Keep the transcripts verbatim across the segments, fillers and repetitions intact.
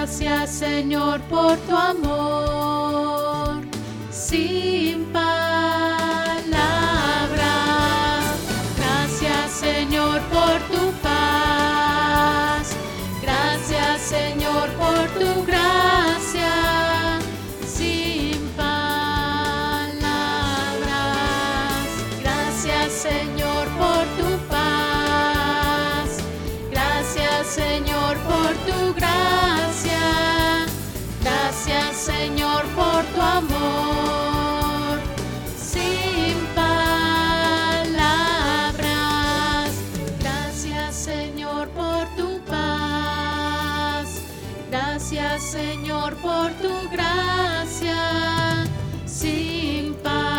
Gracias, Señor, por tu amor. Sin palabras. Gracias, Señor, por tu paz. Gracias, Señor, por tu gracia. Sin palabras. Gracias, Señor, por tu paz. Gracias, Señor, por tu gracia. Gracias, Señor, por tu amor. Sin palabras. Gracias, Señor, por tu paz. Gracias, Señor, por tu gracia. Sin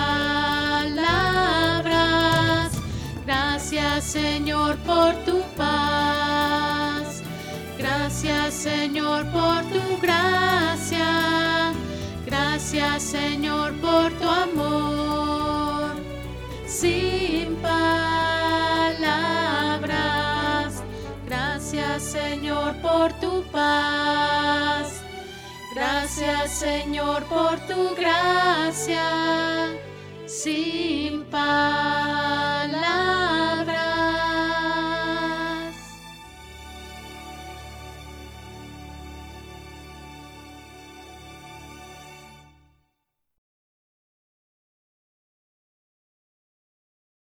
palabras. Gracias, Señor, por tu paz. Gracias, Señor, por tu gracia. Gracias, Señor, por tu amor. Sin palabras. Gracias, Señor, por tu paz. Gracias, Señor, por tu gracia. Sin palabras.